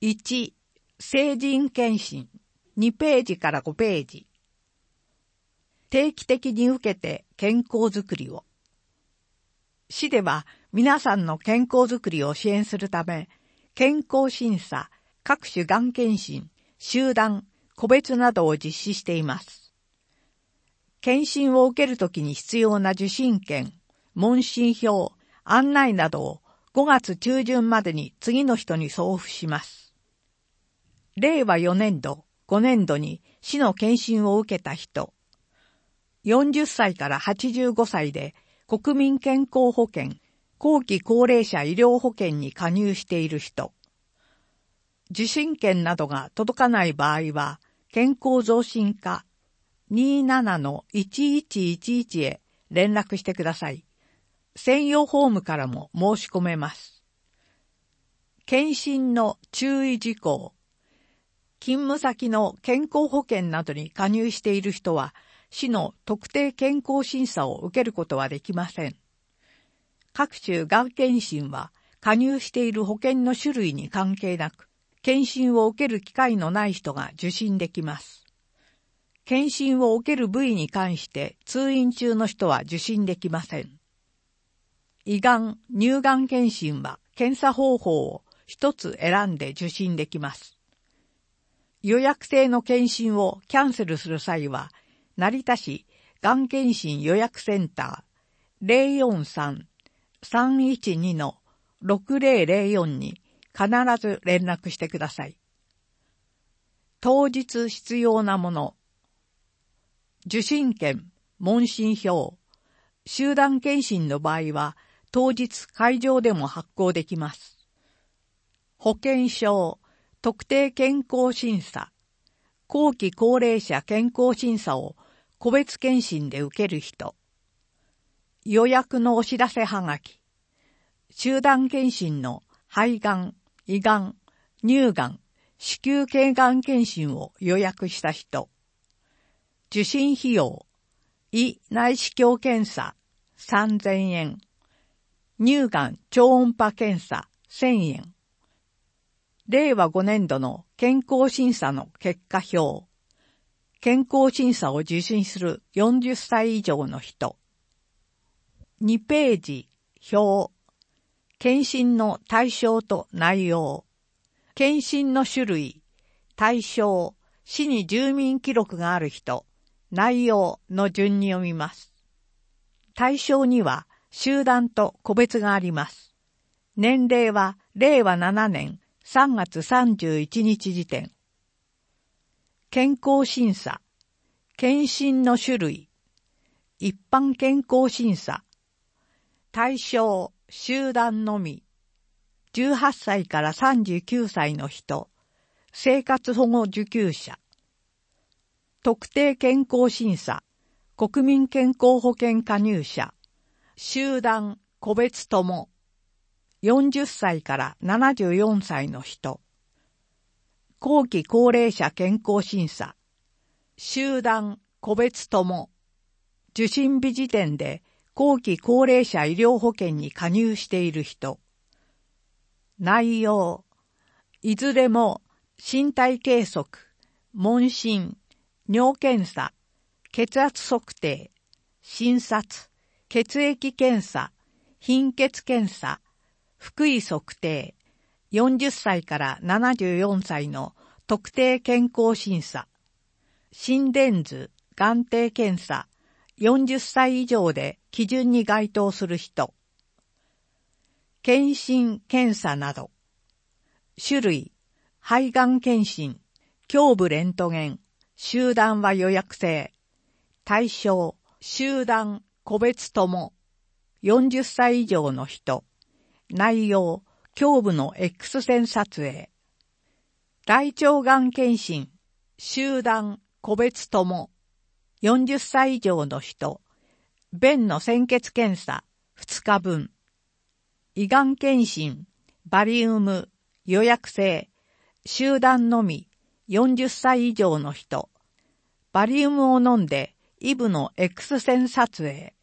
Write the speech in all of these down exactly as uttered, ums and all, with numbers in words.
いち、成人検診にページからごページ。定期的に受けて健康づくりを。市では皆さんの健康づくりを支援するため、健康審査、各種がん検診、集団、個別などを実施しています。検診を受けるときに必要な受診券、問診票、案内などをごがつ中旬までに次の人に送付します。れいわよねんど、ごねんどに市の検診を受けた人、よんじゅっさいからはちじゅうごさいで国民健康保険、後期高齢者医療保険に加入している人、受診券などが届かない場合は、健康増進課 にじゅうななのいちいちいちいち へ連絡してください。専用フォームからも申し込めます。検診の注意事項。勤務先の健康保険などに加入している人は、市の特定健康審査を受けることはできません。各種がん検診は、加入している保険の種類に関係なく、検診を受ける機会のない人が受診できます。検診を受ける部位に関して通院中の人は受診できません。胃がん、乳がん検診は検査方法を一つ選んで受診できます。予約制の検診をキャンセルする際は、成田市がん検診予約センター ゼロよんさん さんいちに のろくぜろぜろよん に必ず連絡してください。当日必要なもの。受診券、問診票。集団検診の場合は、当日会場でも発行できます。保険証、特定健康審査。後期高齢者健康審査を個別検診で受ける人。予約のお知らせはがき。集団検診の肺がん、胃がん、乳がん、子宮頸がん検診を予約した人。受診費用。胃内視鏡検査さんぜんえん。乳がん超音波検査せんえん。れいわごねんどの健康審査の結果表。健康審査を受診するよんじゅっさい以上の人。にページ、表。検診の対象と内容。検診の種類、対象、市に住民記録がある人、内容の順に読みます。対象には集団と個別があります。年齢はれいわななねんさんがつさんじゅういちにち時点。健康審査。検診の種類。一般健康審査。対象、集団のみ。じゅうはっさいからさんじゅうきゅうさいの人。生活保護受給者。特定健康審査。国民健康保険加入者。集団、個別とも。よんじゅっさいからななじゅうよんさいの人。後期高齢者健康審査。集団、個別とも。受診日時点で後期高齢者医療保険に加入している人。内容。いずれも身体計測、問診、尿検査、血圧測定、診察、血液検査、貧血検査、腹囲測定、よんじゅっさいからななじゅうよんさいの特定健康審査、心電図、眼底検査、よんじゅっさい以上で基準に該当する人、検診検査など、種類、肺がん検診、胸部レントゲン、集団は予約制、対象、集団、個別とも、よんじゅっさい以上の人、内容、胸部の X 線撮影。大腸がん検診、集団、個別とも、よんじゅっさい以上の人、便の鮮血検査、ふつかぶん。胃がん検診、バリウム、予約制、集団のみ、よんじゅっさい以上の人、バリウムを飲んで、イブの X 線撮影。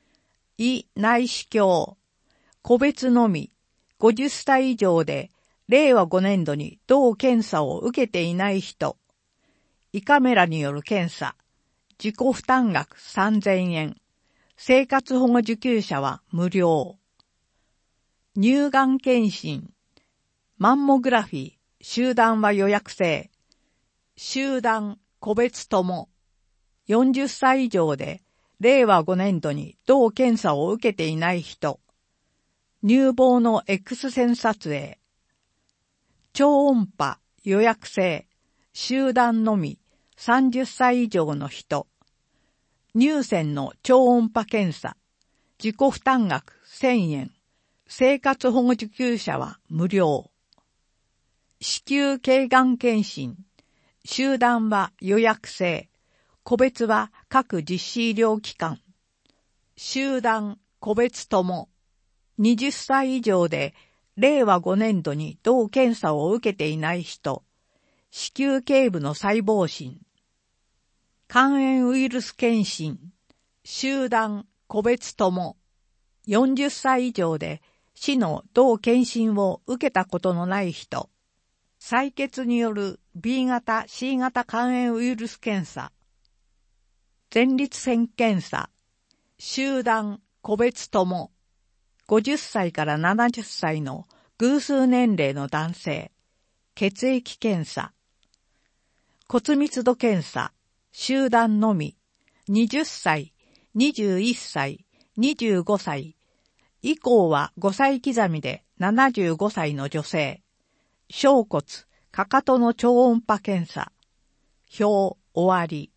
胃内視鏡、個別のみ、ごじゅっさい以上で令和ごねん度に同検査を受けていない人、胃カメラによる検査、自己負担額さんぜんえん、生活保護受給者は無料。乳がん検診、マンモグラフィー、集団は予約制、集団、個別とも、よんじゅっさい以上で、令和ごねん度に同検査を受けていない人、乳房の X 線撮影、超音波、予約制、集団のみ、さんじゅっさい以上の人、乳腺の超音波検査、自己負担額せんえん、生活保護受給者は無料。子宮頸がん検診、集団は予約制、個別は各実施医療機関、集団、個別とも、はたち以上で令和ごねん度に同検査を受けていない人、子宮頸部の細胞診、肝炎ウイルス検診、集団、個別とも、よんじゅっさい以上で市の同検診を受けたことのない人、採血による ビー 型、シー 型肝炎ウイルス検査、前立腺検査、集団、個別とも、ごじゅっさいからななじゅっさいの偶数年齢の男性、血液検査、骨密度検査、集団のみ、はたち、にじゅういっさい、にじゅうごさい、以降はごさい刻みでななじゅうごさいの女性、小骨、かかとの超音波検査、表終わり。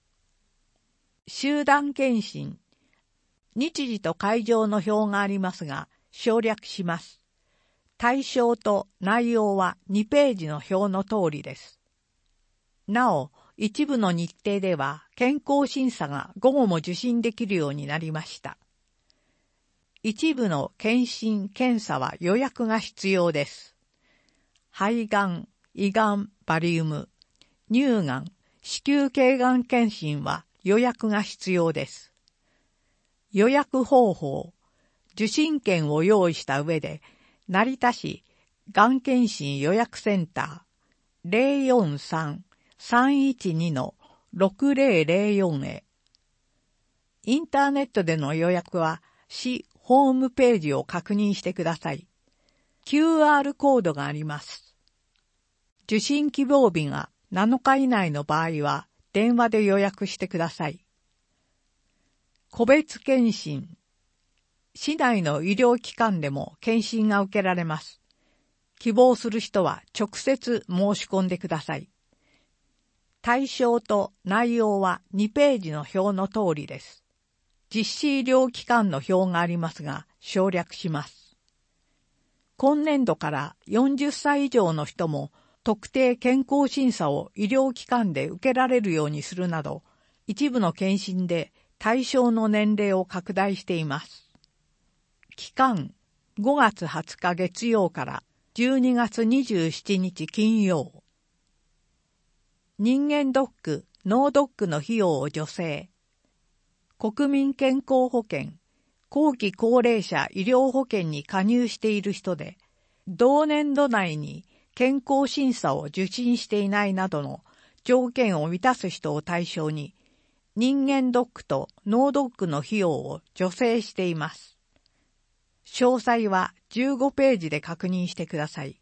集団検診、日時と会場の表がありますが、省略します。対象と内容はにページの表の通りです。なお、一部の日程では健康審査が午後も受診できるようになりました。一部の検診・検査は予約が必要です。肺がん、胃がん、バリウム、乳がん、子宮頸がん検診は予約が必要です。予約方法、受診券を用意した上で、成田市がん検診予約センター ゼロよんさん さんいちに ろくぜろぜろよん へ。インターネットでの予約は市ホームページを確認してください。キューアール コードがあります。受診希望日がなのか以内の場合は電話で予約してください。個別検診。市内の医療機関でも検診が受けられます。希望する人は直接申し込んでください。対象と内容はにページの表の通りです。実施医療機関の表がありますが省略します。今年度からよんじゅっさい以上の人も特定健康審査を医療機関で受けられるようにするなど、一部の検診で対象の年齢を拡大しています。期間、ごがつはつか月曜からじゅうにがつにじゅうしちにち金曜。人間ドック、脳ドックの費用を助成。国民健康保険、後期高齢者医療保険に加入している人で、同年度内に健康審査を受診していないなどの条件を満たす人を対象に、人間ドックと脳ドックの費用を助成しています。詳細はじゅうごページで確認してください。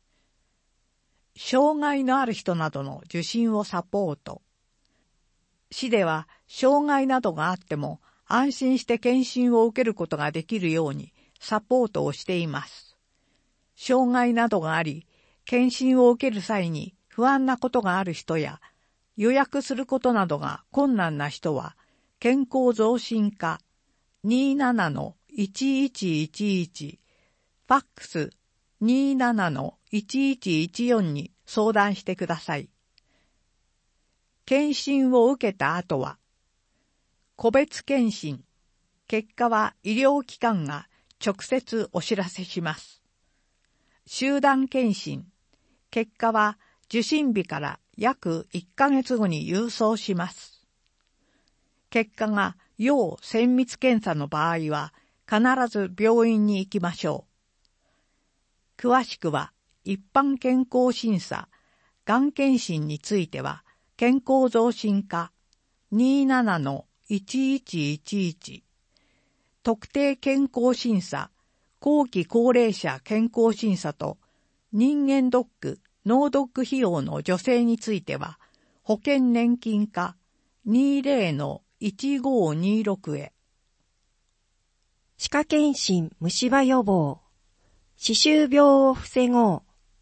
障害のある人などの受診をサポート。市では障害などがあっても安心して検診を受けることができるようにサポートをしています。障害などがあり、検診を受ける際に不安なことがある人や予約することなどが困難な人は健康増進課 にじゅうななのいちいちいちいち ファックス にじゅうななのいちいちいちよん に相談してください。検診を受けた後は、個別検診、結果は医療機関が直接お知らせします。集団検診、結果は受診日から約いっかげつごに郵送します。結果が要精密検査の場合は必ず病院に行きましょう。詳しくは一般健康審査、がん検診については、健康増進課 にじゅうななのいちいちいちいち、特定健康審査、後期高齢者健康審査と人間ドック、脳ドック費用の助成については、保険年金課 にじゅうのいちごにろく へ。 歯科検診虫歯予防。歯周病を防ごう。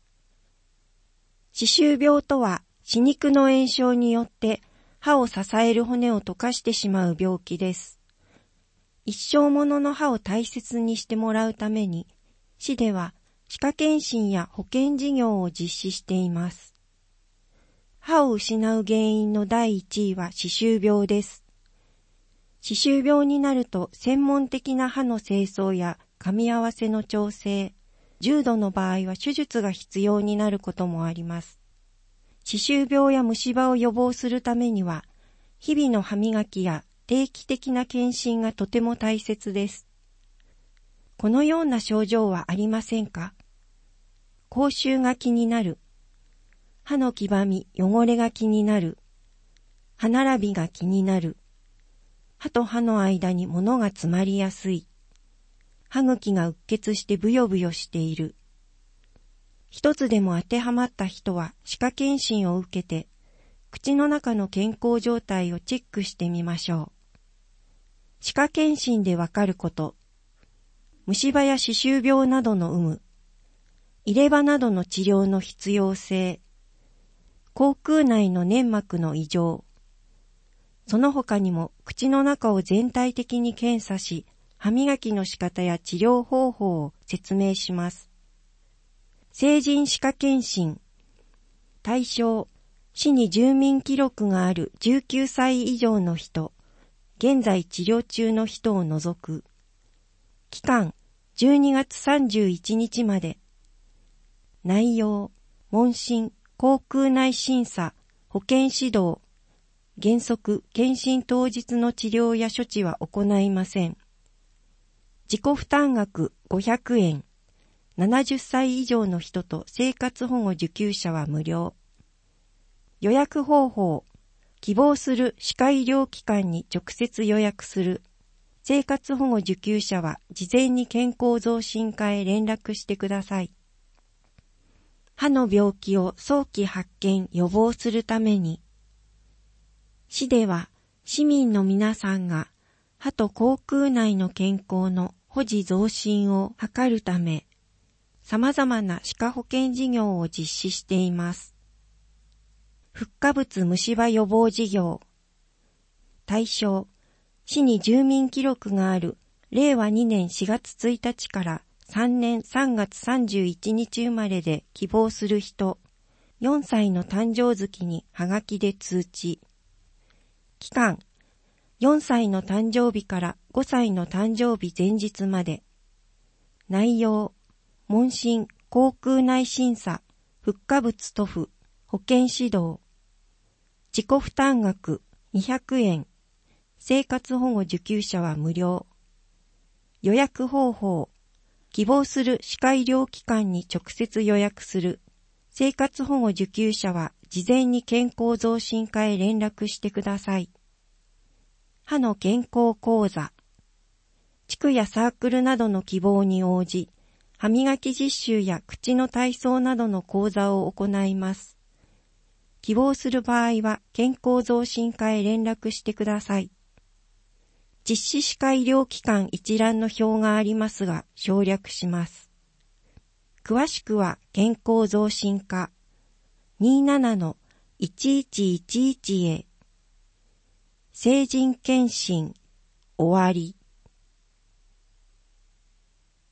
歯周病とは歯肉の炎症によって歯を支える骨を溶かしてしまう病気です。一生ものの歯を大切にしてもらうために、市では歯科検診や保険事業を実施しています。歯を失う原因の第一位は歯周病です。歯周病になると専門的な歯の清掃や噛み合わせの調整、重度の場合は手術が必要になることもあります。歯周病や虫歯を予防するためには、日々の歯磨きや定期的な検診がとても大切です。このような症状はありませんか？口臭が気になる。歯の黄ばみ、汚れが気になる。歯並びが気になる。歯と歯の間に物が詰まりやすい。歯茎がうっ血してブヨブヨしている。一つでも当てはまった人は歯科検診を受けて、口の中の健康状態をチェックしてみましょう。歯科検診でわかること。虫歯や歯周病などの有無。入れ歯などの治療の必要性。口腔内の粘膜の異常。その他にも口の中を全体的に検査し、歯磨きの仕方や治療方法を説明します。成人歯科検診。対象、市に住民記録があるじゅうきゅうさい以上の人、現在治療中の人を除く。期間、じゅうにがつさんじゅういちにちまで。内容、問診、口腔内審査、保健指導。原則、検診当日の治療や処置は行いません。自己負担額ごひゃくえん。ななじゅっさい以上の人と生活保護受給者は無料。予約方法。希望する歯科医療機関に直接予約する。生活保護受給者は事前に健康増進課へ連絡してください。歯の病気を早期発見・予防するために、市では市民の皆さんが歯と口腔内の健康の保持増進を図るため、様々な歯科保険事業を実施しています。フッ化物虫歯予防事業。対象、市に住民記録があるれいわにねんしがつついたちからさんねんさんがつさんじゅういちにち生まれで希望する人、よんさいの誕生月にはがきで通知。期間、よんさいの誕生日からごさいの誕生日前日まで。内容、問診、口腔内審査、フッ化物塗布、保健指導。自己負担額にひゃくえん。生活保護受給者は無料。予約方法。希望する歯科医療機関に直接予約する。生活保護受給者は事前に健康増進課へ連絡してください。歯の健康講座。地区やサークルなどの希望に応じ、歯磨き実習や口の体操などの講座を行います。希望する場合は健康増進課へ連絡してください。実施歯科医療機関一覧の表がありますが省略します。詳しくは健康増進課 にじゅうななのいちいちいちいち へ。成人検診終わり。